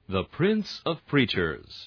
The Prince of Preachers.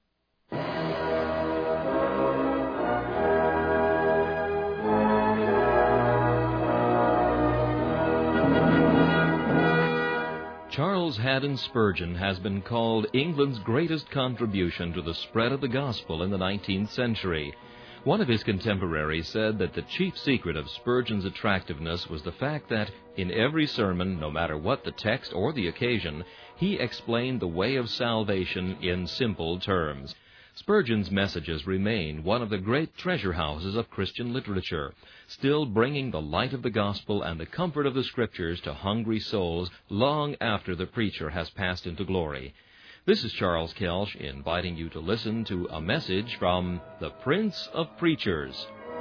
Charles Haddon Spurgeon has been called England's greatest contribution to the spread of the gospel in the 19th century. One of his contemporaries said that the chief secret of Spurgeon's attractiveness was the fact that, in every sermon, no matter what the text or the occasion, he explained the way of salvation in simple terms. Spurgeon's messages remain one of the great treasure houses of Christian literature, still bringing the light of the gospel and the comfort of the Scriptures to hungry souls long after the preacher has passed into glory. This is Charles Kelsch inviting you to listen to a message from the Prince of Preachers.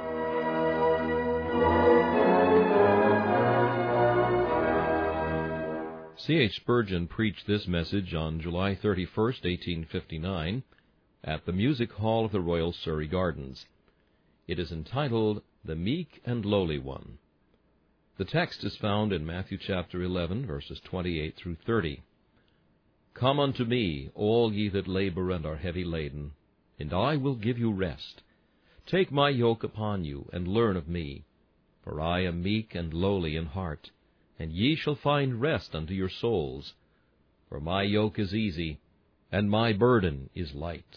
C.H. Spurgeon preached this message on July 31st, 1859, at the Music Hall of the Royal Surrey Gardens. It is entitled, The Meek and Lowly One. The text is found in Matthew chapter 11, verses 28 through 30. Come unto me, all ye that labor and are heavy laden, and I will give you rest. Take my yoke upon you, and learn of me. For I am meek and lowly in heart, and ye shall find rest unto your souls. For my yoke is easy, and my burden is light.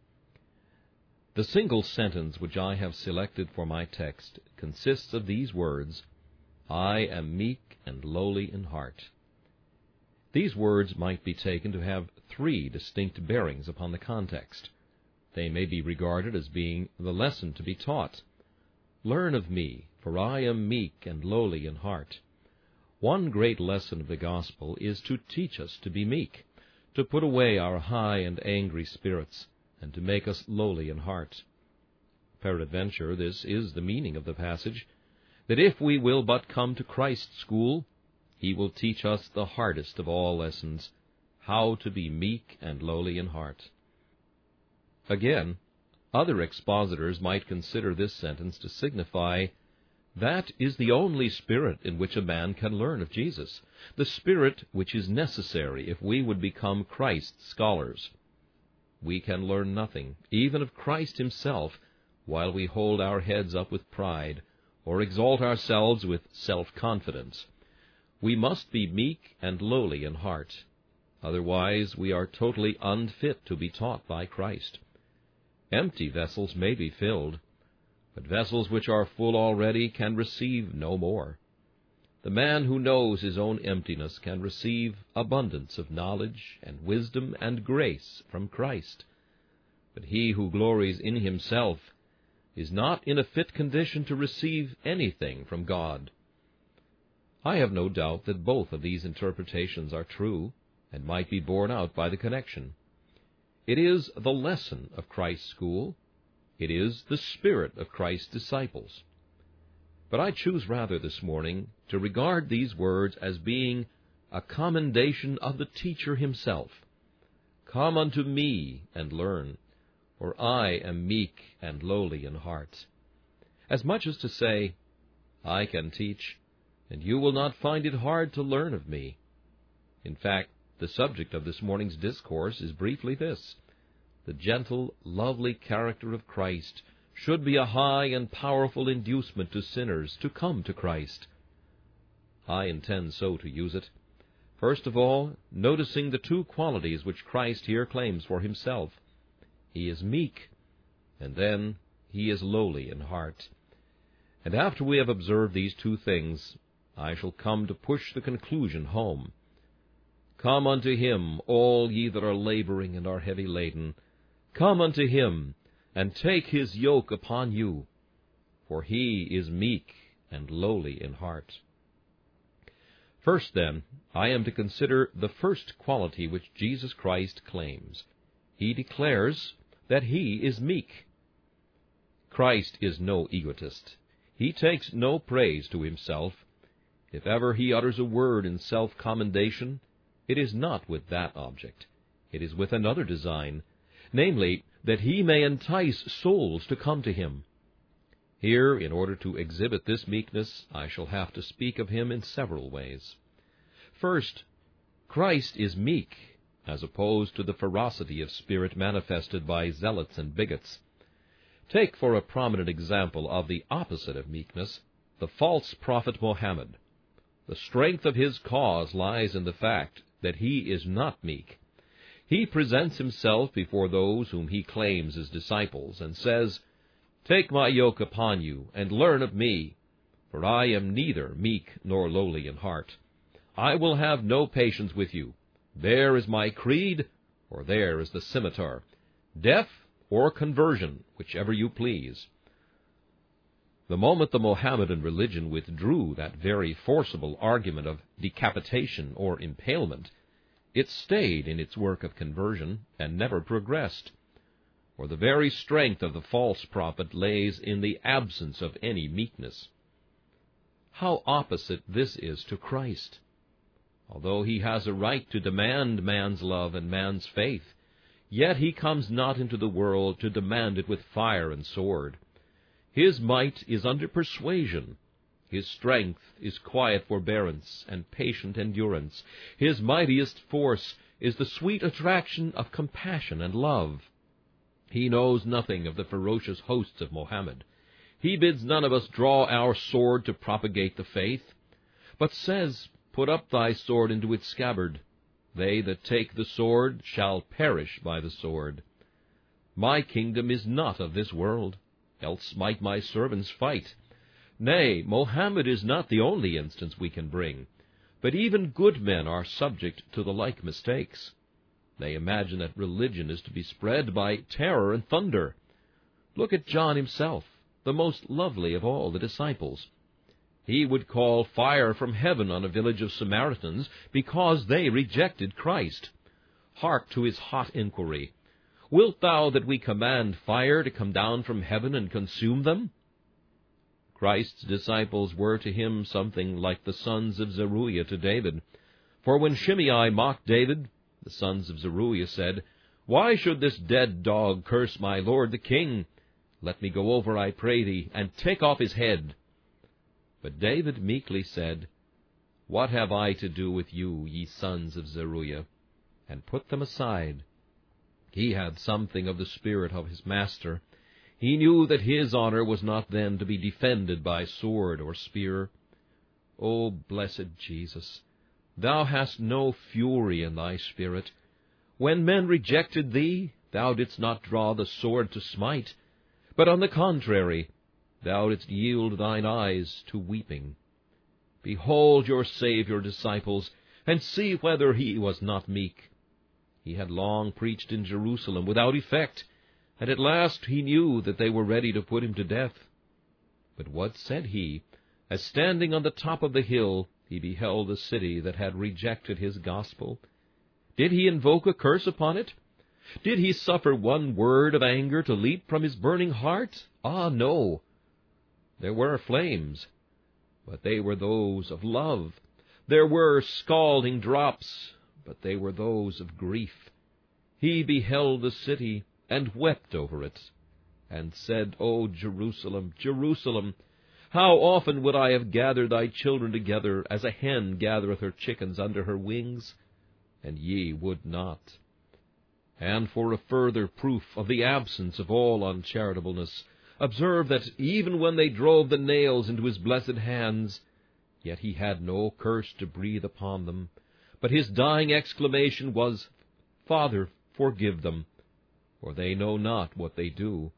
The single sentence which I have selected for my text consists of these words, I am meek and lowly in heart. These words might be taken to have three distinct bearings upon the context. They may be regarded as being the lesson to be taught. Learn of me, for I am meek and lowly in heart. One great lesson of the gospel is to teach us to be meek, to put away our high and angry spirits, and to make us lowly in heart. Peradventure, this is the meaning of the passage, that if we will but come to Christ's school, He will teach us the hardest of all lessons, how to be meek and lowly in heart. Again, other expositors might consider this sentence to signify that is the only spirit in which a man can learn of Jesus, the spirit which is necessary if we would become Christ's scholars. We can learn nothing, even of Christ Himself, while we hold our heads up with pride, or exalt ourselves with self-confidence. We must be meek and lowly in heart. Otherwise, we are totally unfit to be taught by Christ. Empty vessels may be filled, but vessels which are full already can receive no more. The man who knows his own emptiness can receive abundance of knowledge and wisdom and grace from Christ. But he who glories in himself is not in a fit condition to receive anything from God. I have no doubt that both of these interpretations are true, and might be borne out by the connection. It is the lesson of Christ's school. It is the spirit of Christ's disciples. But I choose rather this morning to regard these words as being a commendation of the teacher himself. Come unto me and learn, for I am meek and lowly in heart. As much as to say, I can teach, and you will not find it hard to learn of me. In fact, the subject of this morning's discourse is briefly this: the gentle, lovely character of Christ should be a high and powerful inducement to sinners to come to Christ. I intend so to use it. First of all, noticing the two qualities which Christ here claims for Himself. He is meek, and then He is lowly in heart. And after we have observed these two things, I shall come to push the conclusion home. Come unto Him, all ye that are laboring and are heavy laden. Come unto Him, and take His yoke upon you, for He is meek and lowly in heart. First, then, I am to consider the first quality which Jesus Christ claims. He declares that He is meek. Christ is no egotist. He takes no praise to Himself. If ever He utters a word in self-commendation, it is not with that object. It is with another design, namely, that He may entice souls to come to Him. Here, in order to exhibit this meekness, I shall have to speak of Him in several ways. First, Christ is meek, as opposed to the ferocity of spirit manifested by zealots and bigots. Take for a prominent example of the opposite of meekness the false prophet Mohammed. The strength of his cause lies in the fact that he is not meek. He presents himself before those whom he claims as disciples, and says, "Take my yoke upon you, and learn of me, for I am neither meek nor lowly in heart. I will have no patience with you. There is my creed, or there is the scimitar. Death or conversion, whichever you please." The moment the Mohammedan religion withdrew that very forcible argument of decapitation or impalement, it stayed in its work of conversion and never progressed. For the very strength of the false prophet lays in the absence of any meekness. How opposite this is to Christ! Although he has a right to demand man's love and man's faith, yet he comes not into the world to demand it with fire and sword. His might is under persuasion. His strength is quiet forbearance and patient endurance. His mightiest force is the sweet attraction of compassion and love. He knows nothing of the ferocious hosts of Mohammed. He bids none of us draw our sword to propagate the faith, but says, "Put up thy sword into its scabbard. They that take the sword shall perish by the sword. My kingdom is not of this world, else might my servants fight." Nay, Mohammed is not the only instance we can bring, but even good men are subject to the like mistakes. They imagine that religion is to be spread by terror and thunder. Look at John himself, the most lovely of all the disciples. He would call fire from heaven on a village of Samaritans because they rejected Christ. Hark to his hot inquiry, "Wilt thou that we command fire to come down from heaven and consume them?" Christ's disciples were to him something like the sons of Zeruiah to David. For when Shimei mocked David, the sons of Zeruiah said, "Why should this dead dog curse my lord the king? Let me go over, I pray thee, and take off his head." But David meekly said, "What have I to do with you, ye sons of Zeruiah?" and put them aside. He had something of the spirit of his master. He knew that his honor was not then to be defended by sword or spear. O blessed Jesus, thou hast no fury in thy spirit. When men rejected thee, thou didst not draw the sword to smite, but on the contrary, thou didst yield thine eyes to weeping. Behold your Savior, disciples, and see whether he was not meek. He had long preached in Jerusalem without effect, and at last he knew that they were ready to put him to death. But what said he, as standing on the top of the hill he beheld the city that had rejected his gospel? Did he invoke a curse upon it? Did he suffer one word of anger to leap from his burning heart? Ah, no. There were flames, but they were those of love. There were scalding drops, but they were those of grief. He beheld the city and wept over it, and said, "O Jerusalem, Jerusalem, how often would I have gathered thy children together, as a hen gathereth her chickens under her wings, and ye would not." And for a further proof of the absence of all uncharitableness, observe that even when they drove the nails into his blessed hands, yet he had no curse to breathe upon them, but his dying exclamation was, "Father, forgive them, for they know not what they do."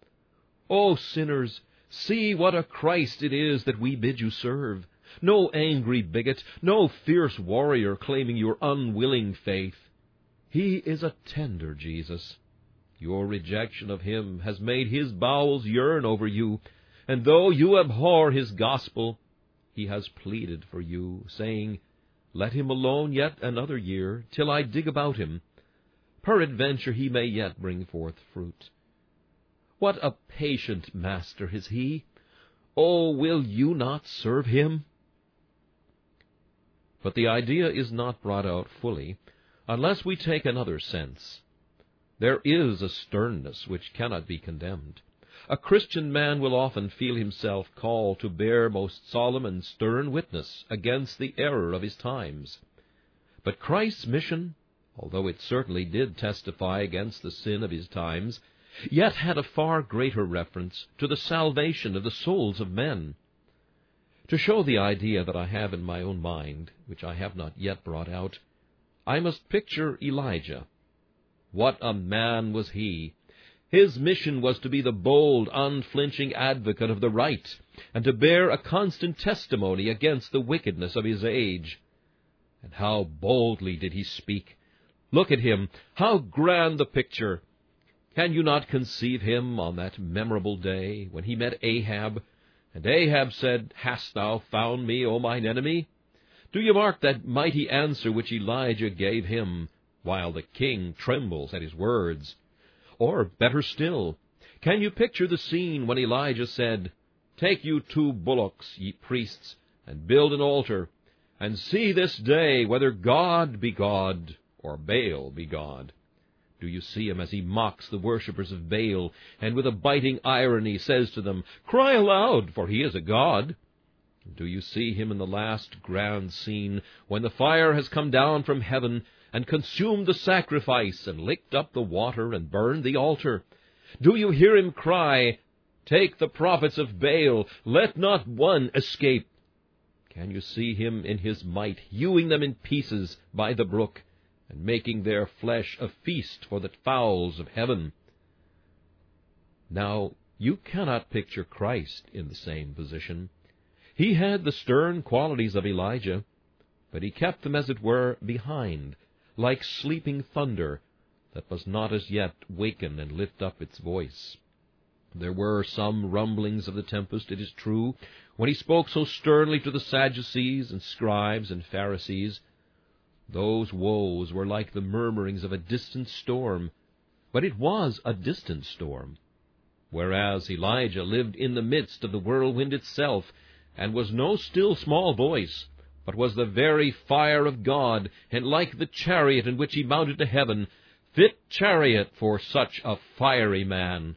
O sinners, see what a Christ it is that we bid you serve. No angry bigot, no fierce warrior claiming your unwilling faith. He is a tender Jesus. Your rejection of him has made his bowels yearn over you, and though you abhor his gospel, he has pleaded for you, saying, "Let him alone yet another year, till I dig about him. Peradventure he may yet bring forth fruit." What a patient master is he! Oh, will you not serve him? But the idea is not brought out fully unless we take another sense. There is a sternness which cannot be condemned. A Christian man will often feel himself called to bear most solemn and stern witness against the error of his times. But Christ's mission although it certainly did testify against the sin of his times, yet had a far greater reference to the salvation of the souls of men. To show the idea that I have in my own mind, which I have not yet brought out, I must picture Elijah. What a man was he! His mission was to be the bold, unflinching advocate of the right, and to bear a constant testimony against the wickedness of his age. And how boldly did he speak! Look at him! How grand the picture! Can you not conceive him on that memorable day when he met Ahab, and Ahab said, "Hast thou found me, O mine enemy?" Do you mark that mighty answer which Elijah gave him, while the king trembles at his words? Or, better still, can you picture the scene when Elijah said, "Take you 2 bullocks, ye priests, and build an altar, and see this day whether God be God, or Baal be God"? Do you see him as he mocks the worshippers of Baal, and with a biting irony says to them, "Cry aloud, for he is a god"? Do you see him in the last grand scene, when the fire has come down from heaven, and consumed the sacrifice, and licked up the water, and burned the altar? Do you hear him cry, "Take the prophets of Baal, let not one escape"? Can you see him in his might, hewing them in pieces by the brook, and making their flesh a feast for the fowls of heaven? Now, you cannot picture Christ in the same position. He had the stern qualities of Elijah, but he kept them, as it were, behind, like sleeping thunder that must not as yet waken and lift up its voice. There were some rumblings of the tempest, it is true, when he spoke so sternly to the Sadducees and scribes and Pharisees. Those woes were like the murmurings of a distant storm, but it was a distant storm, whereas Elijah lived in the midst of the whirlwind itself, and was no still small voice, but was the very fire of God, and like the chariot in which he mounted to heaven, fit chariot for such a fiery man.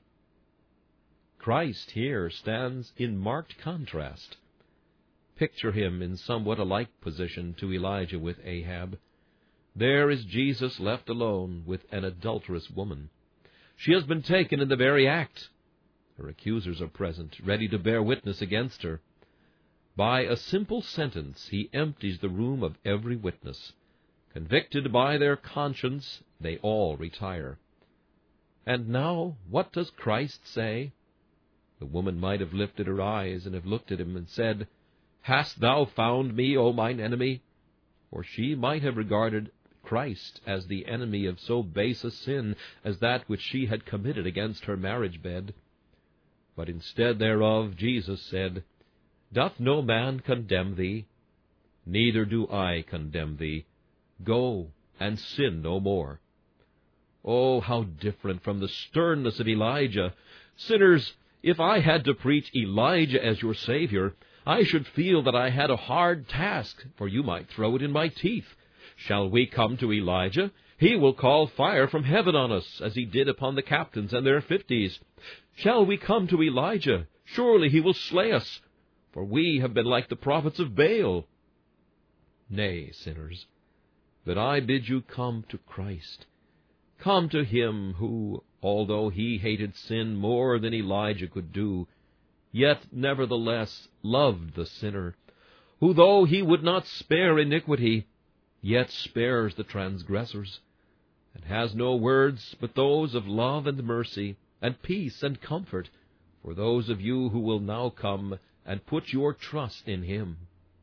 Christ here stands in marked contrast. Picture him in somewhat a like position to Elijah with Ahab. There is Jesus left alone with an adulterous woman. She has been taken in the very act. Her accusers are present, ready to bear witness against her. By a simple sentence he empties the room of every witness. Convicted by their conscience, they all retire. And now, what does Christ say? The woman might have lifted her eyes and have looked at him and said, "Hast thou found me, O mine enemy?" Or she might have regarded Christ as the enemy of so base a sin as that which she had committed against her marriage bed. But instead thereof, Jesus said, "Doth no man condemn thee? Neither do I condemn thee. Go, and sin no more." Oh, how different from the sternness of Elijah! Sinners, if I had to preach Elijah as your Savior, I should feel that I had a hard task, for you might throw it in my teeth. Shall we come to Elijah? He will call fire from heaven on us, as he did upon the captains and their 50s. Shall we come to Elijah? Surely he will slay us, for we have been like the prophets of Baal. Nay, sinners, but I bid you come to Christ. Come to him who, although he hated sin more than Elijah could do, yet nevertheless loved the sinner, who, though he would not spare iniquity, yet spares the transgressors, and has no words but those of love and mercy, and peace and comfort, for those of you who will now come and put your trust in him.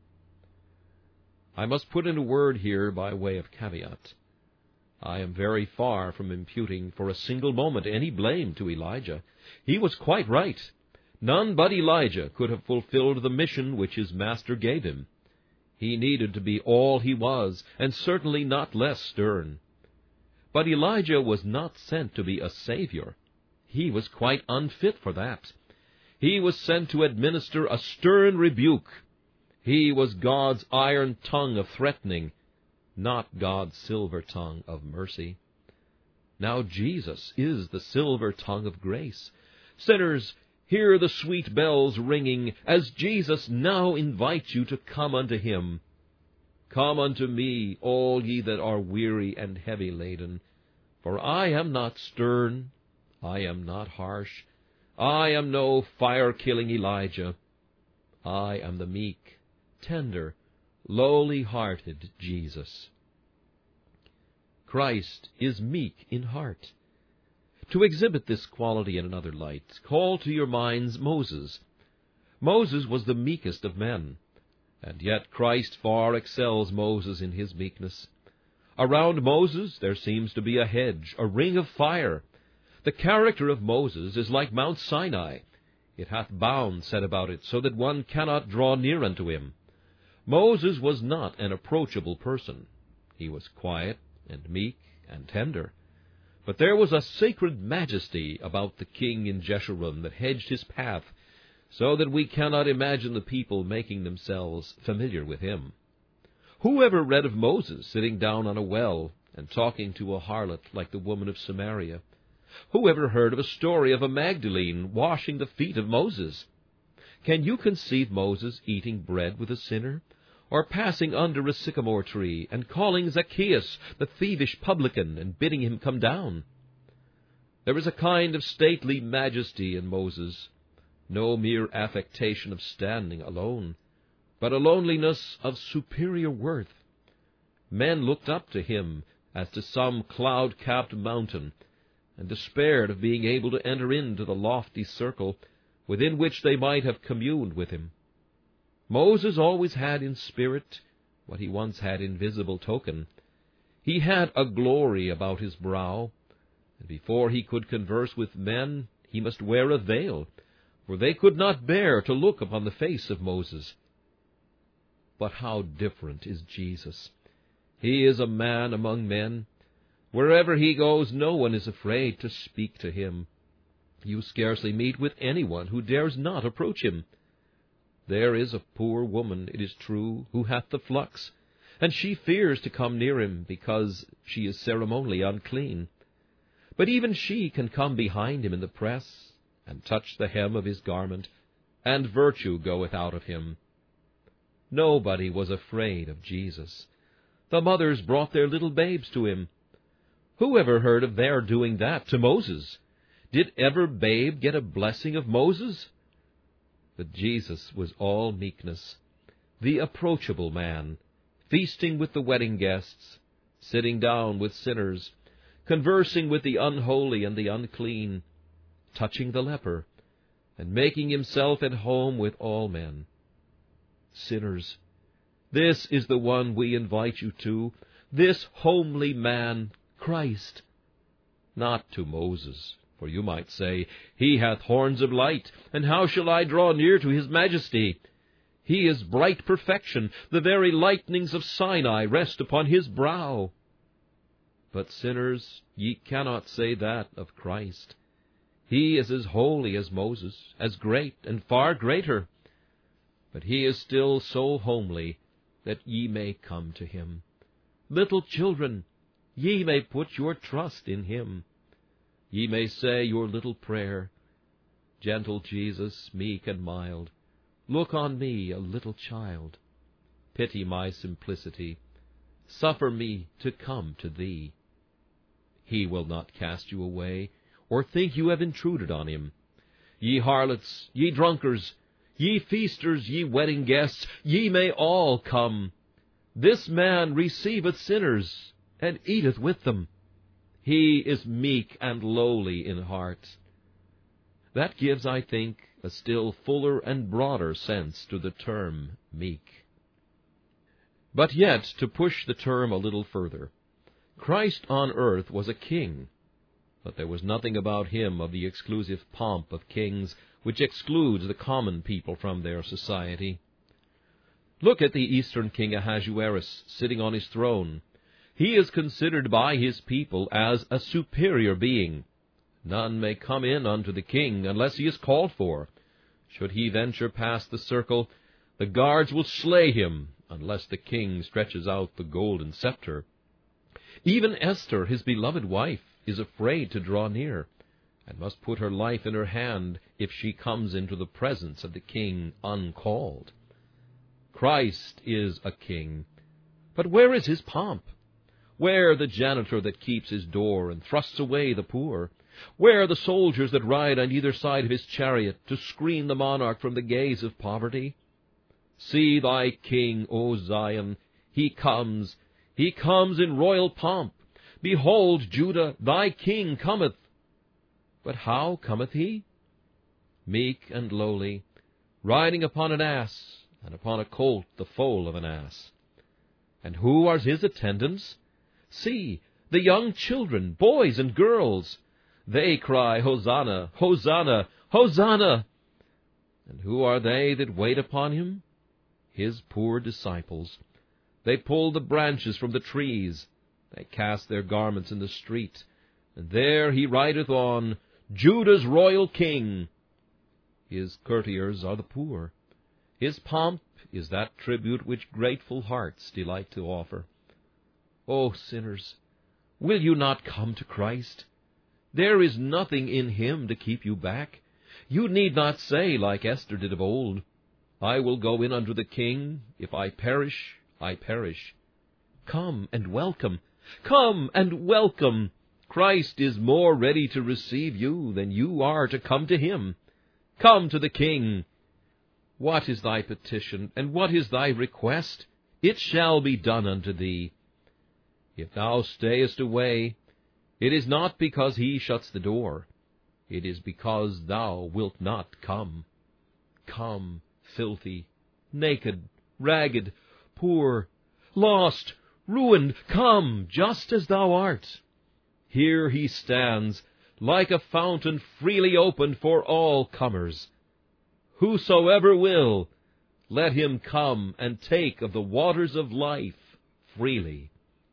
I must put in a word here by way of caveat. I am very far from imputing for a single moment any blame to Elijah. He was quite right. None but Elijah could have fulfilled the mission which his master gave him. He needed to be all he was, and certainly not less stern. But Elijah was not sent to be a savior. He was quite unfit for that. He was sent to administer a stern rebuke. He was God's iron tongue of threatening, not God's silver tongue of mercy. Now Jesus is the silver tongue of grace. Sinners, hear the sweet bells ringing, as Jesus now invites you to come unto him. Come unto me, all ye that are weary and heavy laden. For I am not stern, I am not harsh, I am no fire-killing Elijah. I am the meek, tender, lowly-hearted Jesus. Christ is meek in heart. To exhibit this quality in another light, call to your minds Moses. Moses was the meekest of men, and yet Christ far excels Moses in his meekness. Around Moses there seems to be a hedge, a ring of fire. The character of Moses is like Mount Sinai. It hath bounds set about it, so that one cannot draw near unto him. Moses was not an approachable person. He was quiet and meek and tender. But there was a sacred majesty about the king in Jeshurun that hedged his path, so that we cannot imagine the people making themselves familiar with him. Who ever read of Moses sitting down on a well and talking to a harlot like the woman of Samaria? Who ever heard of a story of a Magdalene washing the feet of Moses? Can you conceive Moses eating bread with a sinner, or passing under a sycamore tree and calling Zacchaeus, the thievish publican, and bidding him come down? There is a kind of stately majesty in Moses, no mere affectation of standing alone, but a loneliness of superior worth. Men looked up to him as to some cloud-capped mountain, and despaired of being able to enter into the lofty circle within which they might have communed with him. Moses always had in spirit what he once had in visible token. He had a glory about his brow, and before he could converse with men he must wear a veil, for they could not bear to look upon the face of Moses. But how different is Jesus! He is a man among men. Wherever he goes, no one is afraid to speak to him. You scarcely meet with anyone who dares not approach him. There is a poor woman, it is true, who hath the flux, and she fears to come near him, because she is ceremonially unclean. But even she can come behind him in the press, and touch the hem of his garment, and virtue goeth out of him. Nobody was afraid of Jesus. The mothers brought their little babes to him. Who ever heard of their doing that to Moses? Did ever babe get a blessing of Moses? But Jesus was all meekness, the approachable man, feasting with the wedding guests, sitting down with sinners, conversing with the unholy and the unclean, touching the leper, and making himself at home with all men. Sinners, this is the one we invite you to, this homely man, Christ. Not to Moses, for you might say, he hath horns of light, and how shall I draw near to his majesty? He is bright perfection, the very lightnings of Sinai rest upon his brow. But sinners, ye cannot say that of Christ. He is as holy as Moses, as great and far greater. But he is still so homely that ye may come to him. Little children, ye may put your trust in him. Ye may say your little prayer, Gentle Jesus, meek and mild, look on me, a little child. Pity my simplicity. Suffer me to come to thee. He will not cast you away, or think you have intruded on him. Ye harlots, ye drunkards, ye feasters, ye wedding guests, ye may all come. This man receiveth sinners, and eateth with them. He is meek and lowly in heart. That gives, I think, a still fuller and broader sense to the term meek. But yet, to push the term a little further, Christ on earth was a king, but there was nothing about him of the exclusive pomp of kings which excludes the common people from their society. Look at the eastern king Ahasuerus sitting on his throne. He is considered by his people as a superior being. None may come in unto the king unless he is called for. Should he venture past the circle, the guards will slay him unless the king stretches out the golden scepter. Even Esther, his beloved wife, is afraid to draw near, and must put her life in her hand if she comes into the presence of the king uncalled. Christ is a king, But where is his pomp? Where the janitor that keeps his door and thrusts away the poor? Where the soldiers that ride on either side of his chariot to screen the monarch from the gaze of poverty? See thy king, O Zion, he comes in royal pomp. Behold, Judah, thy king cometh. But how cometh he? Meek and lowly, riding upon an ass, and upon a colt the foal of an ass. And who are his attendants? See, the young children, boys and girls. They cry, Hosanna, Hosanna, Hosanna. And who are they that wait upon him? His poor disciples. They pull the branches from the trees. They cast their garments in the street. And there he rideth on, Judah's royal king. His courtiers are the poor. His pomp is that tribute which grateful hearts delight to offer. O sinners, will you not come to Christ? There is nothing in him to keep you back. You need not say, like Esther did of old, I will go in unto the king. If I perish, I perish. Come and welcome. Come and welcome. Christ is more ready to receive you than you are to come to him. Come to the king. What is thy petition, and what is thy request? It shall be done unto thee. If thou stayest away, it is not because he shuts the door. It is because thou wilt not come. Come, filthy, naked, ragged, poor, lost, ruined, come, just as thou art. Here he stands, like a fountain freely opened for all comers. Whosoever will, let him come and take of the waters of life freely.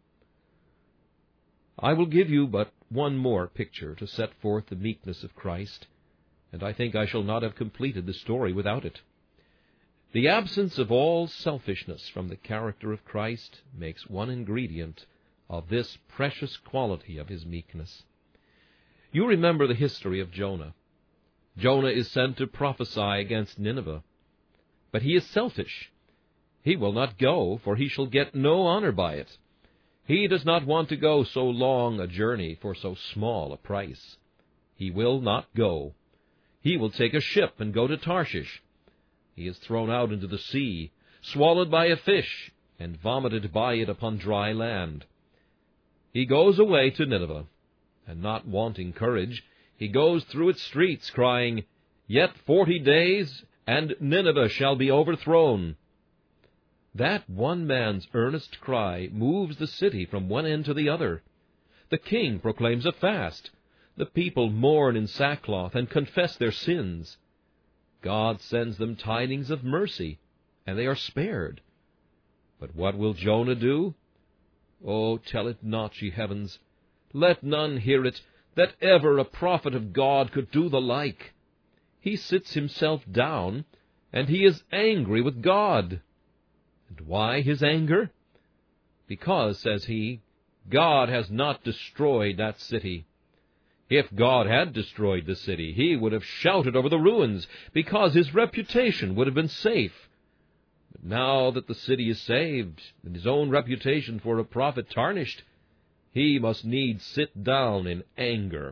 I will give you but one more picture to set forth the meekness of Christ, and I think I shall not have completed the story without it. The absence of all selfishness from the character of Christ makes one ingredient of this precious quality of his meekness. You remember the history of Jonah. Jonah is sent to prophesy against Nineveh, but he is selfish. He will not go, for he shall get no honor by it. He does not want to go so long a journey for so small a price. He will not go. He will take a ship and go to Tarshish. He is thrown out into the sea, swallowed by a fish, and vomited by it upon dry land. He goes away to Nineveh, and not wanting courage, he goes through its streets, crying, Yet 40 days, and Nineveh shall be overthrown. That one man's earnest cry moves the city from one end to the other. The king proclaims a fast. The people mourn in sackcloth and confess their sins. God sends them tidings of mercy, and they are spared. But what will Jonah do? Oh, tell it not, ye heavens. Let none hear it, that ever a prophet of God could do the like. He sits himself down, and he is angry with God. And why his anger? Because, says he, God has not destroyed that city. If God had destroyed the city, he would have shouted over the ruins, because his reputation would have been safe. But now that the city is saved, and his own reputation for a prophet tarnished, he must needs sit down in anger.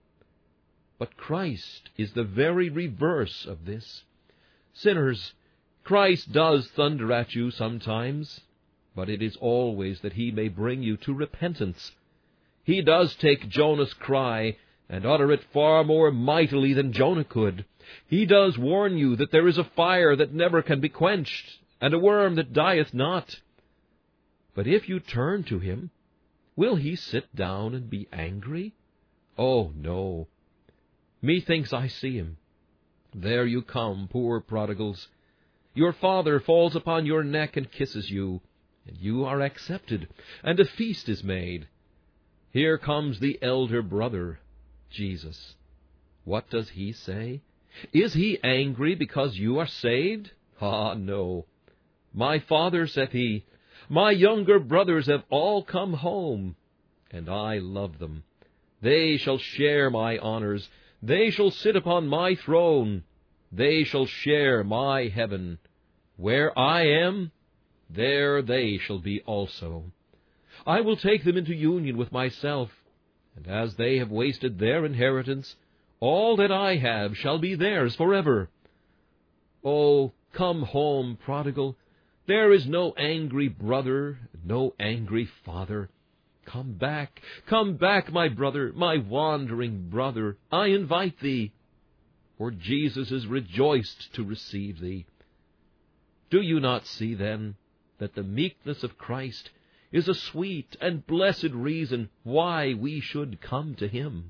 But Christ is the very reverse of this. Sinners, Christ does thunder at you sometimes, but it is always that he may bring you to repentance. He does take Jonah's cry and utter it far more mightily than Jonah could. He does warn you that there is a fire that never can be quenched, and a worm that dieth not. But if you turn to him, will he sit down and be angry? Oh, no. Methinks I see him. There you come, poor prodigals. Your father falls upon your neck and kisses you, and you are accepted, and a feast is made. Here comes the elder brother, Jesus. What does he say? Is he angry because you are saved? Ah, no. My father, saith he, my younger brothers have all come home, and I love them. They shall share my honors. They shall sit upon my throne. They shall share my heaven. Where I am, there they shall be also. I will take them into union with myself, and as they have wasted their inheritance, all that I have shall be theirs forever. Oh, come home, prodigal. There is no angry brother, no angry father. Come back, my brother, my wandering brother. I invite thee, for Jesus is rejoiced to receive thee. Do you not see, then, that the meekness of Christ is a sweet and blessed reason why we should come to him?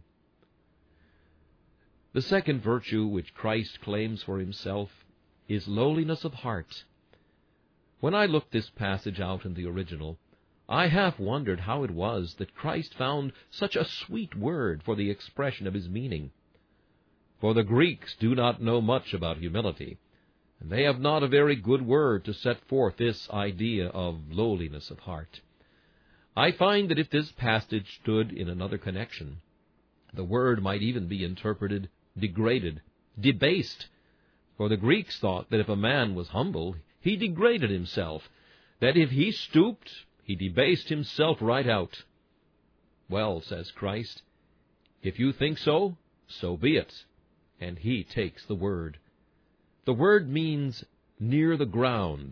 The second virtue which Christ claims for himself is lowliness of heart. When I looked this passage out in the original, I half wondered how it was that Christ found such a sweet word for the expression of his meaning. For the Greeks do not know much about humility, and they have not a very good word to set forth this idea of lowliness of heart. I find that if this passage stood in another connection, the word might even be interpreted degraded, debased, for the Greeks thought that if a man was humble, he degraded himself, that if he stooped, he debased himself right out. Well, says Christ, if you think so, so be it, and he takes the word. The word means near the ground.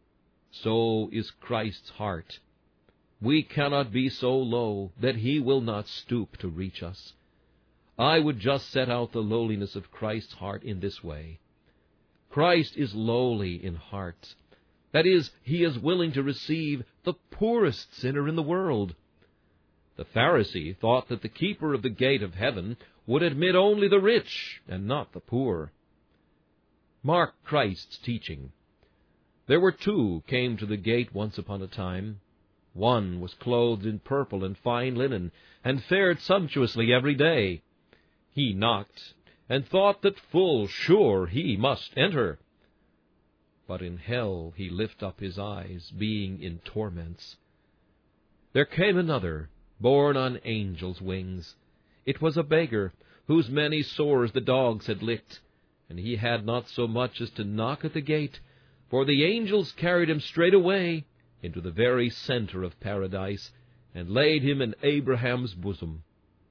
So is Christ's heart. We cannot be so low that he will not stoop to reach us. I would just set out the lowliness of Christ's heart in this way. Christ is lowly in heart. That is, he is willing to receive the poorest sinner in the world. The Pharisee thought that the keeper of the gate of heaven would admit only the rich and not the poor. Mark Christ's teaching. There were two came to the gate once upon a time. One was clothed in purple and fine linen, and fared sumptuously every day. He knocked, and thought that full sure he must enter. But in hell he lift up his eyes, being in torments. There came another, borne on angels' wings. It was a beggar, whose many sores the dogs had licked, and he had not so much as to knock at the gate, for the angels carried him straight away into the very center of paradise, and laid him in Abraham's bosom.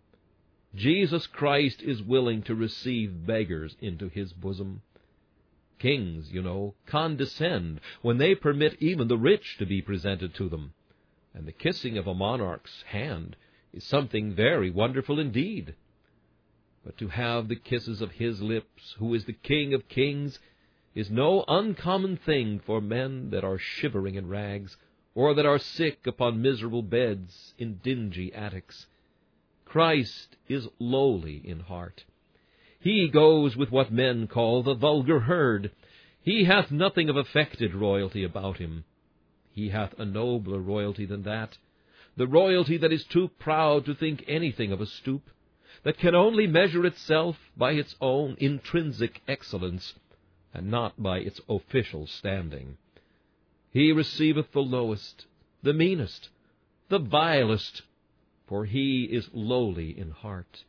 Jesus Christ is willing to receive beggars into his bosom. Kings, you know, condescend when they permit even the rich to be presented to them, and the kissing of a monarch's hand is something very wonderful indeed. But to have the kisses of his lips, who is the King of kings, is no uncommon thing for men that are shivering in rags, or that are sick upon miserable beds in dingy attics. Christ is lowly in heart. He goes with what men call the vulgar herd. He hath nothing of affected royalty about him. He hath a nobler royalty than that, the royalty that is too proud to think anything of a stoop, that can only measure itself by its own intrinsic excellence, and not by its official standing. He receiveth the lowest, the meanest, the vilest, for he is lowly in heart.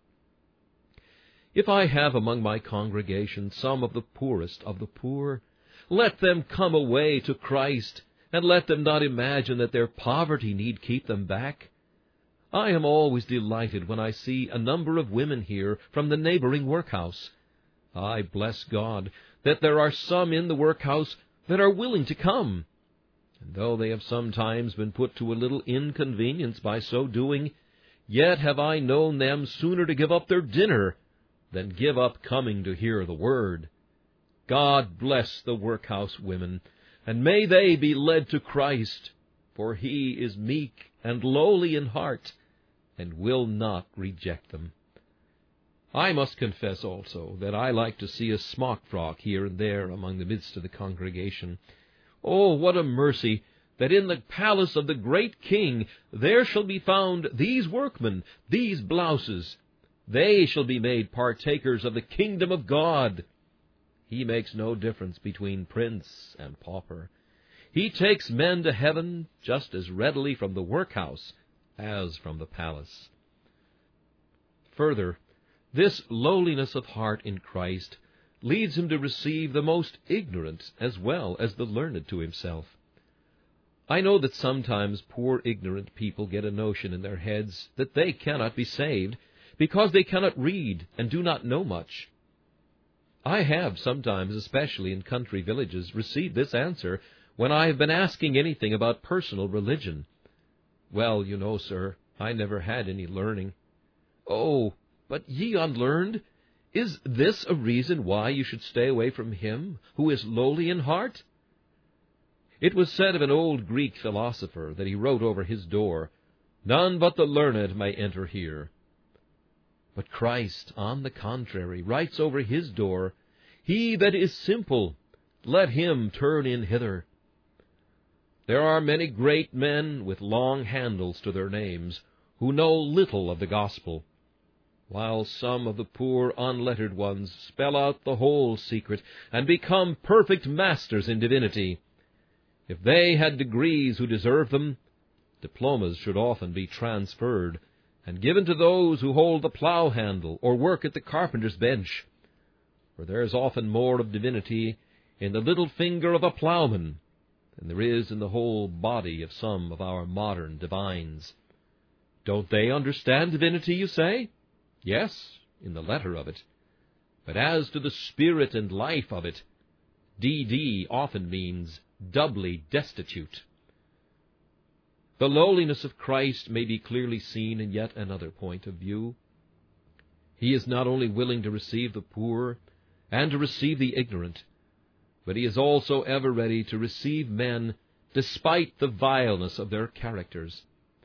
If I have among my congregation some of the poorest of the poor, let them come away to Christ, and let them not imagine that their poverty need keep them back. I am always delighted when I see a number of women here from the neighboring workhouse. I bless God that there are some in the workhouse that are willing to come, and though they have sometimes been put to a little inconvenience by so doing, yet have I known them sooner to give up their dinner than give up coming to hear the word. God bless the workhouse women, and may they be led to Christ, for he is meek and lowly in heart, and will not reject them. I must confess also that I like to see a smock frock here and there among the midst of the congregation. Oh, what a mercy that in the palace of the great King there shall be found these workmen, these blouses. They shall be made partakers of the kingdom of God. He makes no difference between prince and pauper. He takes men to heaven just as readily from the workhouse as from the palace. Further, this lowliness of heart in Christ leads him to receive the most ignorant as well as the learned to himself. I know that sometimes poor ignorant people get a notion in their heads that they cannot be saved, because they cannot read and do not know much. I have sometimes, especially in country villages, received this answer when I have been asking anything about personal religion. Well, you know, sir, I never had any learning. Oh, but ye unlearned, is this a reason why you should stay away from him who is lowly in heart? It was said of an old Greek philosopher that he wrote over his door, "None but the learned may enter here." But Christ, on the contrary, writes over his door, "He that is simple, let him turn in hither." There are many great men with long handles to their names who know little of the gospel, while some of the poor unlettered ones spell out the whole secret and become perfect masters in divinity. If they had degrees who deserve them, diplomas should often be transferred and given to those who hold the plough handle or work at the carpenter's bench. For there is often more of divinity in the little finger of a ploughman than there is in the whole body of some of our modern divines. Don't they understand divinity, you say? Yes, in the letter of it. But as to the spirit and life of it, D.D. often means doubly destitute. The lowliness of Christ may be clearly seen in yet another point of view. He is not only willing to receive the poor and to receive the ignorant, but he is also ever ready to receive men despite the vileness of their characters.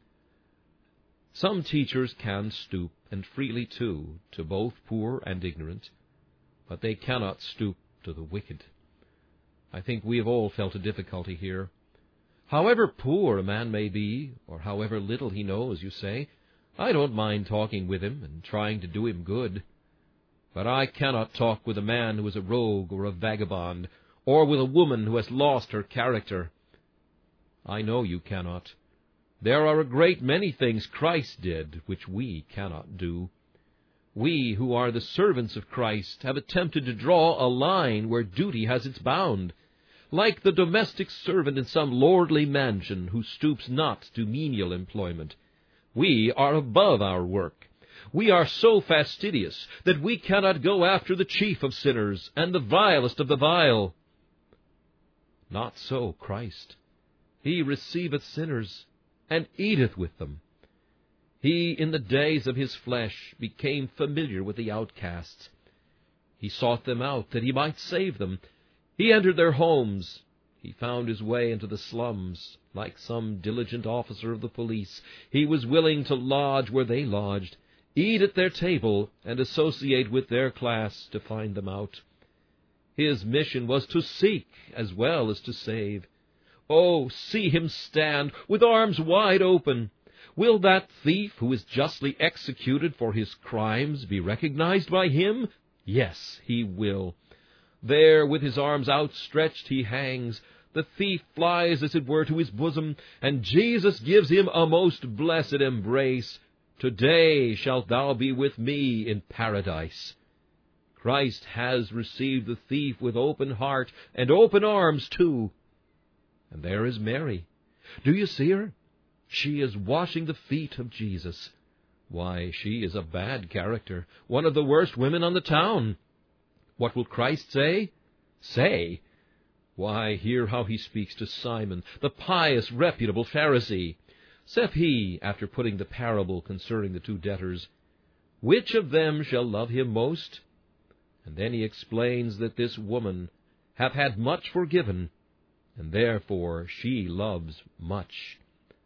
Some teachers can stoop, and freely too, to both poor and ignorant, but they cannot stoop to the wicked. I think we have all felt a difficulty here. However poor a man may be, or however little he knows, you say, I don't mind talking with him and trying to do him good. But I cannot talk with a man who is a rogue or a vagabond, or with a woman who has lost her character. I know you cannot. There are a great many things Christ did which we cannot do. We, who are the servants of Christ, have attempted to draw a line where duty has its bound, like the domestic servant in some lordly mansion who stoops not to menial employment. We are above our work. We are so fastidious that we cannot go after the chief of sinners and the vilest of the vile. Not so Christ. He receiveth sinners, and eateth with them. He, in the days of his flesh, became familiar with the outcasts. He sought them out that he might save them. He entered their homes. He found his way into the slums. Like some diligent officer of the police, he was willing to lodge where they lodged, eat at their table, and associate with their class to find them out. His mission was to seek as well as to save. Oh, see him stand with arms wide open. Will that thief who is justly executed for his crimes be recognized by him? Yes, he will. There, with his arms outstretched, he hangs. The thief flies, as it were, to his bosom, and Jesus gives him a most blessed embrace. Today shalt thou be with me in paradise. Christ has received the thief with open heart and open arms, too. And there is Mary. Do you see her? She is washing the feet of Jesus. Why, she is a bad character, one of the worst women on the town. What will Christ say? Say? Why, hear how he speaks to Simon, the pious, reputable Pharisee. Saith he, after putting the parable concerning the two debtors, "Which of them shall love him most?" And then he explains that this woman hath had much forgiven, and therefore she loves much.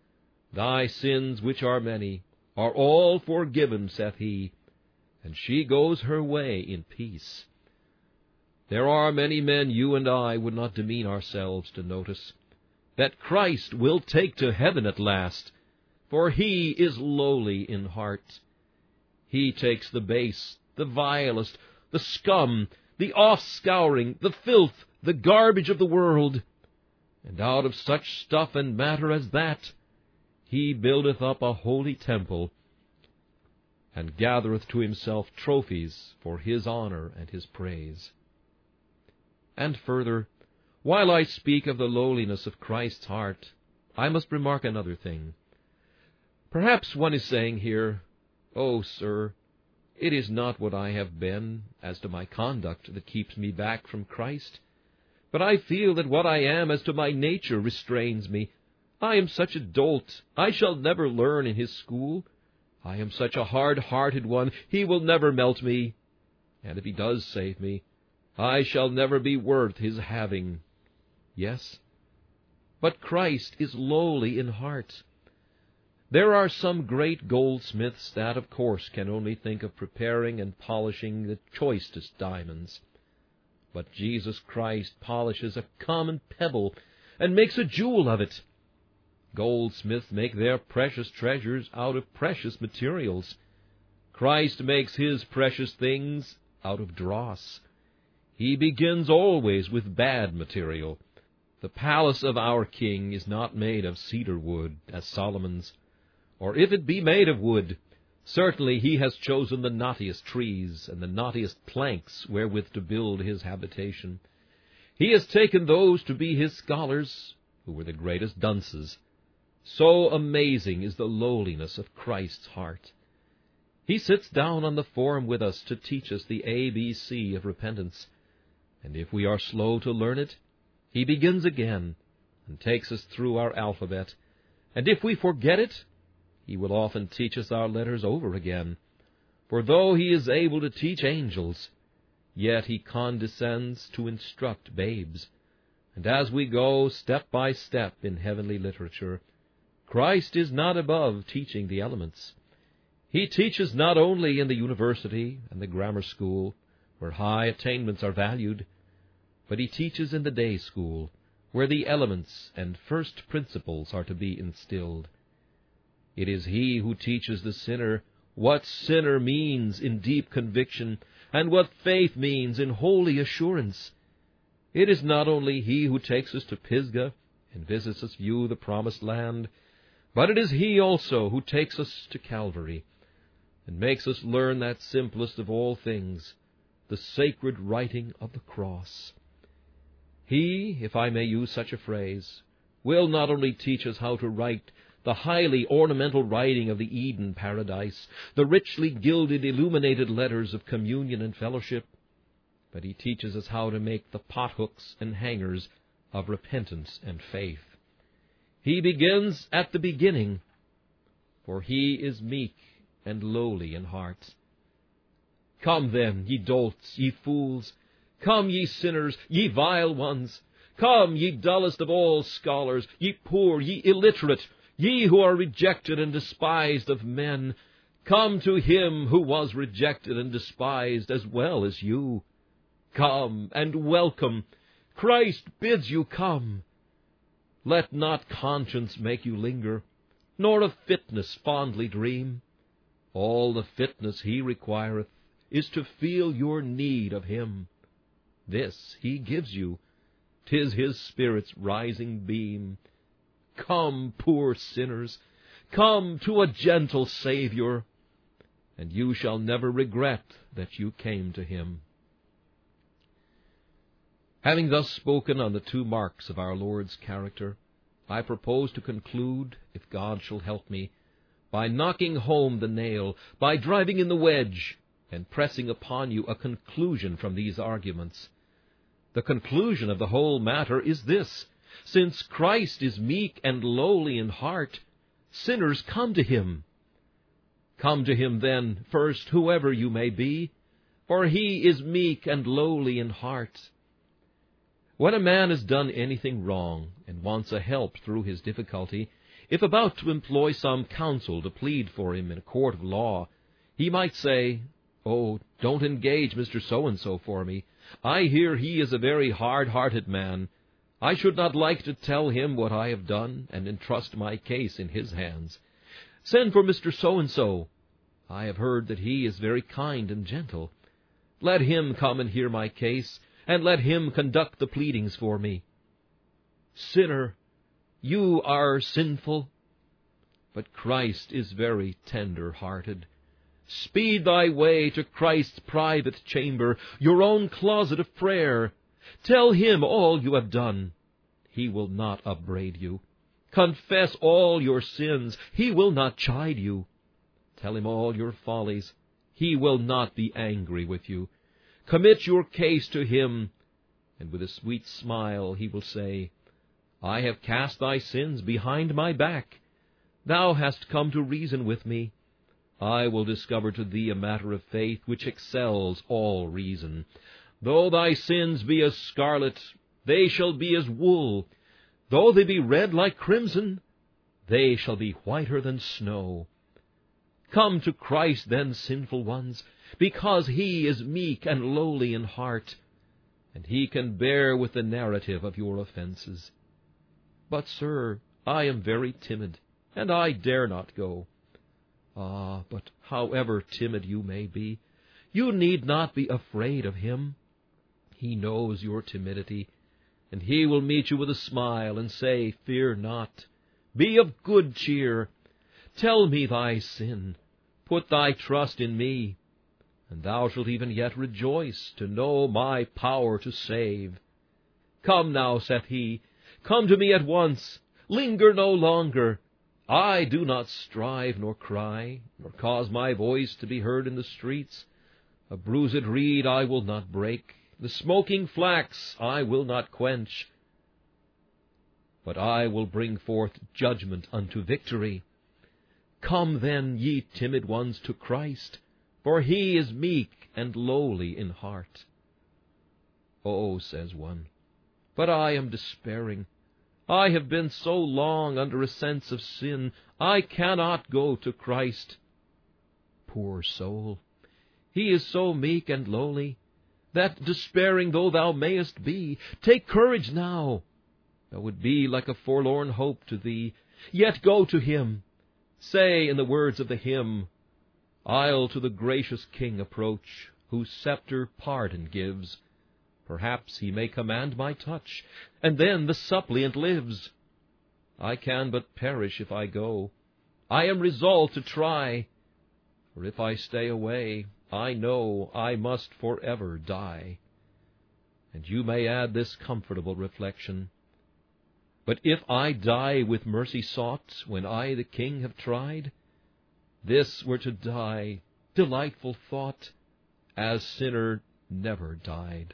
Thy sins, which are many, are all forgiven, saith he, and she goes her way in peace. There are many men you and I would not demean ourselves to notice, that Christ will take to heaven at last, for he is lowly in heart. He takes the base, the vilest, the scum, the offscouring, the filth, the garbage of the world, and out of such stuff and matter as that, he buildeth up a holy temple, and gathereth to himself trophies for his honor and his praise. And further, while I speak of the lowliness of Christ's heart, I must remark another thing. Perhaps one is saying here, "Oh, sir, it is not what I have been as to my conduct that keeps me back from Christ, but I feel that what I am as to my nature restrains me. I am such a dolt, I shall never learn in his school. I am such a hard-hearted one, he will never melt me. And if he does save me, I shall never be worth his having." Yes, but Christ is lowly in heart. There are some great goldsmiths that, of course, can only think of preparing and polishing the choicest diamonds. But Jesus Christ polishes a common pebble and makes a jewel of it. Goldsmiths make their precious treasures out of precious materials. Christ makes his precious things out of dross. He begins always with bad material. The palace of our King is not made of cedar wood, as Solomon's, or if it be made of wood, certainly he has chosen the knottiest trees and the knottiest planks wherewith to build his habitation. He has taken those to be his scholars, who were the greatest dunces. So amazing is the lowliness of Christ's heart. He sits down on the form with us to teach us the ABC of repentance, and if we are slow to learn it, he begins again and takes us through our alphabet, and if we forget it, he will often teach us our letters over again. For though he is able to teach angels, yet he condescends to instruct babes. And as we go step by step in heavenly literature, Christ is not above teaching the elements. He teaches not only in the university and the grammar school, where high attainments are valued, but he teaches in the day school, where the elements and first principles are to be instilled. It is he who teaches the sinner what sinner means in deep conviction, and what faith means in holy assurance. It is not only he who takes us to Pisgah and visits us view the promised land, but it is he also who takes us to Calvary and makes us learn that simplest of all things, the sacred writing of the cross. He, if I may use such a phrase, will not only teach us how to write the highly ornamental writing of the Eden paradise, the richly gilded, illuminated letters of communion and fellowship, but he teaches us how to make the pothooks and hangers of repentance and faith. He begins at the beginning, for he is meek and lowly in heart. Come then, ye dolts, ye fools, come, ye sinners, ye vile ones, come, ye dullest of all scholars, ye poor, ye illiterate, ye who are rejected and despised of men, come to him who was rejected and despised as well as you. Come and welcome. Christ bids you come. Let not conscience make you linger, nor of fitness fondly dream. All the fitness he requireth is to feel your need of him. This he gives you. 'Tis his Spirit's rising beam. Come, poor sinners, come to a gentle Savior, and you shall never regret that you came to him. Having thus spoken on the two marks of our Lord's character, I propose to conclude, if God shall help me, by knocking home the nail, by driving in the wedge, and pressing upon you a conclusion from these arguments. The conclusion of the whole matter is this: since Christ is meek and lowly in heart, sinners come to him. Come to him, then, first, whoever you may be, for he is meek and lowly in heart. When a man has done anything wrong and wants a help through his difficulty, if about to employ some counsel to plead for him in a court of law, he might say, "Oh, don't engage Mr. So-and-so for me. I hear he is a very hard-hearted man. I should not like to tell him what I have done and entrust my case in his hands. Send for Mr. So-and-so. I have heard that he is very kind and gentle. Let him come and hear my case, and let him conduct the pleadings for me." Sinner, you are sinful, but Christ is very tender-hearted. Speed thy way to Christ's private chamber, your own closet of prayer. Tell him all you have done. He will not upbraid you. Confess all your sins. He will not chide you. Tell him all your follies. He will not be angry with you. Commit your case to him, and with a sweet smile he will say, I have cast thy sins behind my back. Thou hast come to reason with me. I will discover to thee a matter of faith which excels all reason. Though thy sins be as scarlet, they shall be as wool. Though they be red like crimson, they shall be whiter than snow. Come to Christ then, sinful ones, because he is meek and lowly in heart, and he can bear with the narrative of your offenses. But, sir, I am very timid, and I dare not go. Ah, but however timid you may be, you need not be afraid of him. He knows your timidity, and he will meet you with a smile and say, Fear not. Be of good cheer. Tell me thy sin. Put thy trust in me, and thou shalt even yet rejoice to know my power to save. Come now, saith he, come to me at once. Linger no longer. I do not strive nor cry, nor cause my voice to be heard in the streets. A bruised reed I will not break, the smoking flax I will not quench. But I will bring forth judgment unto victory. Come then, ye timid ones, to Christ, for he is meek and lowly in heart. Oh, says one, but I am despairing. I have been so long under a sense of sin, I cannot go to Christ. Poor soul, he is so meek and lowly, that despairing though thou mayest be, take courage now. Though it be like a forlorn hope to thee, yet go to him. Say in the words of the hymn, I'll to the gracious King approach, whose scepter pardon gives. Perhaps he may command my touch, and then the suppliant lives. I can but perish if I go. I am resolved to try, for if I stay away, I know I must forever die. And you may add this comfortable reflection, But if I die with mercy sought, when I the King have tried, this were to die, delightful thought, as sinner never died.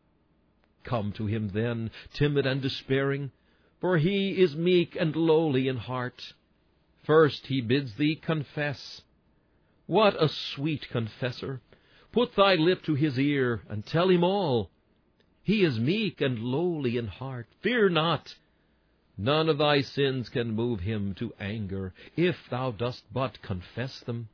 Come to him then, timid and despairing, for he is meek and lowly in heart. First he bids thee confess. What a sweet confessor! Put thy lip to his ear, and tell him all. He is meek and lowly in heart. Fear not. None of thy sins can move him to anger, if thou dost but confess them.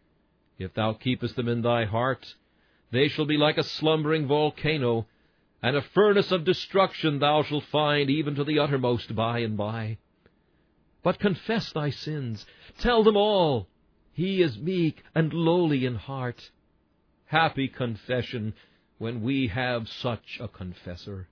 If thou keepest them in thy heart, they shall be like a slumbering volcano, and a furnace of destruction thou shalt find even to the uttermost by and by. But confess thy sins, tell them all. He is meek and lowly in heart. Happy confession, when we have such a confessor.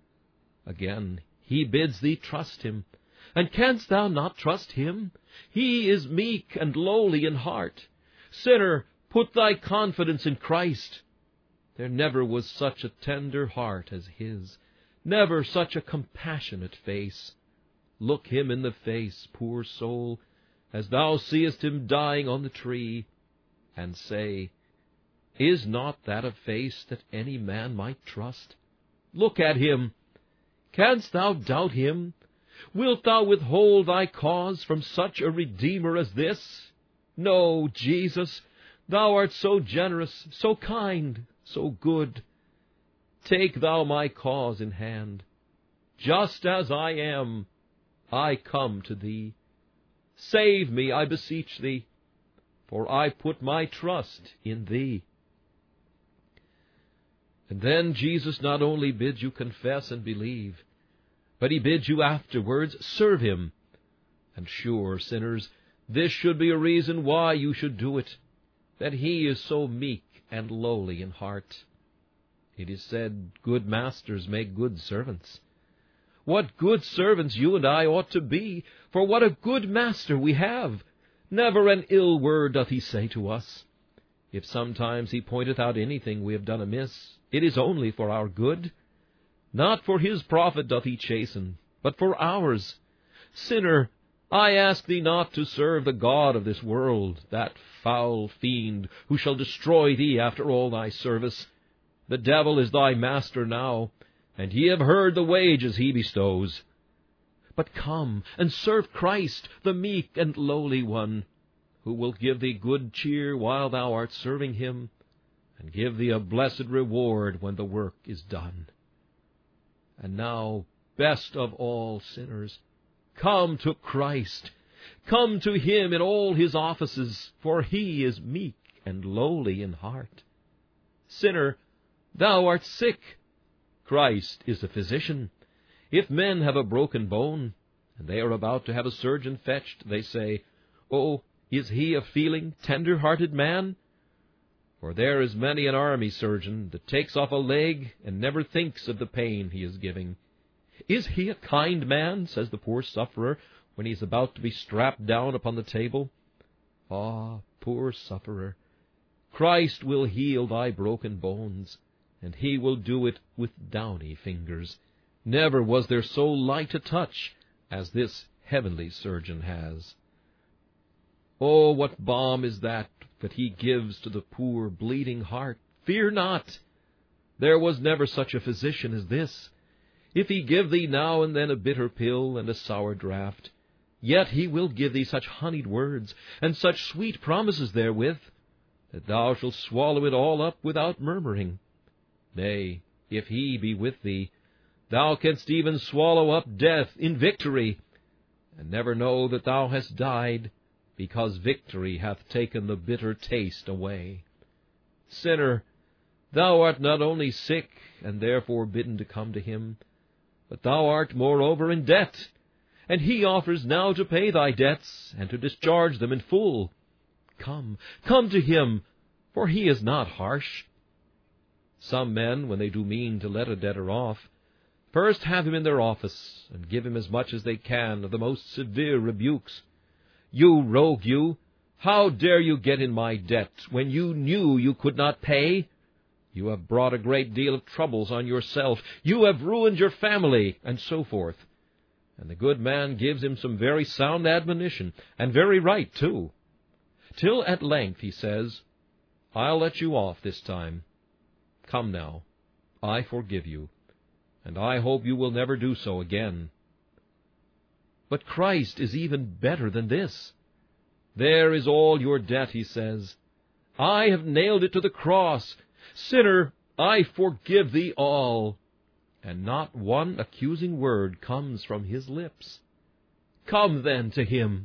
Again, he bids thee trust him. And canst thou not trust him? He is meek and lowly in heart. Sinner, put thy confidence in Christ. There never was such a tender heart as his, never such a compassionate face. Look him in the face, poor soul, as thou seest him dying on the tree, and say, Is not that a face that any man might trust? Look at him. Canst thou doubt him? Wilt thou withhold thy cause from such a Redeemer as this? No, Jesus, thou art so generous, so kind, so good. Take thou my cause in hand. Just as I am, I come to thee. Save me, I beseech thee, for I put my trust in thee. And then Jesus not only bids you confess and believe, but he bids you afterwards serve him. And sure, sinners, this should be a reason why you should do it, that he is so meek and lowly in heart. It is said, good masters make good servants. What good servants you and I ought to be, for what a good master we have! Never an ill word doth he say to us. If sometimes he pointeth out anything we have done amiss, it is only for our good. Not for his profit doth he chasten, but for ours. Sinner, I ask thee not to serve the god of this world, that foul fiend, who shall destroy thee after all thy service. The devil is thy master now, and ye have heard the wages he bestows. But come and serve Christ, the meek and lowly one, who will give thee good cheer while thou art serving him, and give thee a blessed reward when the work is done. And now, best of all sinners, come to Christ. Come to him in all his offices, for he is meek and lowly in heart. Sinner, thou art sick. Christ is a physician. If men have a broken bone, and they are about to have a surgeon fetched, they say, "Oh, is he a feeling, tender-hearted man?" For there is many an army surgeon that takes off a leg and never thinks of the pain he is giving. "Is he a kind man?" says the poor sufferer when he is about to be strapped down upon the table. Ah, poor sufferer, Christ will heal thy broken bones, and he will do it with downy fingers. Never was there so light a touch as this heavenly surgeon has. Oh, what balm is that he gives to the poor bleeding heart! Fear not! There was never such a physician as this. If he give thee now and then a bitter pill and a sour draught, yet he will give thee such honeyed words, and such sweet promises therewith, that thou shalt swallow it all up without murmuring. Nay, if he be with thee, thou canst even swallow up death in victory, and never know that thou hast died, because victory hath taken the bitter taste away. Sinner, thou art not only sick, and therefore bidden to come to him, but thou art moreover in debt, and he offers now to pay thy debts, and to discharge them in full. Come to him, for he is not harsh. Some men, when they do mean to let a debtor off, first have him in their office, and give him as much as they can of the most severe rebukes. "You rogue, you! How dare you get in my debt, when you knew you could not pay? You have brought a great deal of troubles on yourself. You have ruined your family," and so forth. And the good man gives him some very sound admonition, and very right, too. Till at length he says, "I'll let you off this time. Come now, I forgive you, and I hope you will never do so again." But Christ is even better than this. "There is all your debt," he says. "I have nailed it to the cross. Sinner, I forgive thee all." And not one accusing word comes from his lips. Come then to him.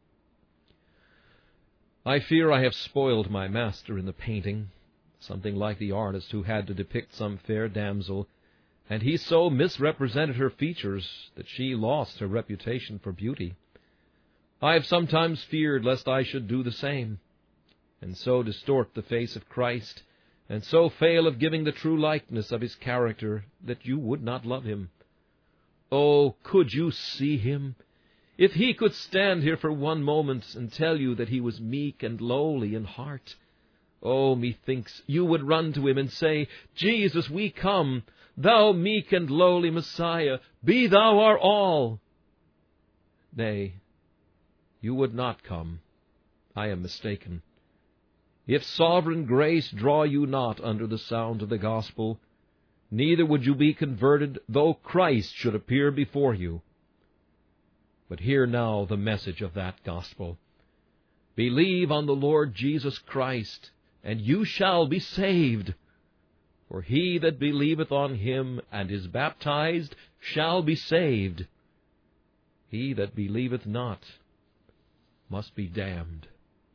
I fear I have spoiled my master in the painting, something like the artist who had to depict some fair damsel, and he so misrepresented her features that she lost her reputation for beauty. I have sometimes feared lest I should do the same, and so distort the face of Christ, and so fail of giving the true likeness of his character, that you would not love him. Oh, could you see him? If he could stand here for one moment and tell you that he was meek and lowly in heart, oh, methinks you would run to him and say, "Jesus, we come. Thou meek and lowly Messiah, be thou our all." Nay, you would not come. I am mistaken. If sovereign grace draw you not under the sound of the gospel, neither would you be converted, though Christ should appear before you. But hear now the message of that gospel. Believe on the Lord Jesus Christ, and you shall be saved. For he that believeth on him and is baptized shall be saved. He that believeth not must be damned.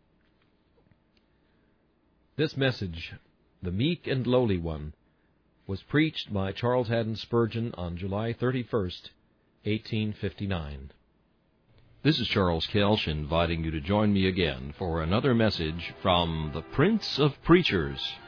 This message, "The Meek and Lowly One," was preached by Charles Haddon Spurgeon on July 31st, 1859. This is Charles Kelsch inviting you to join me again for another message from the Prince of Preachers.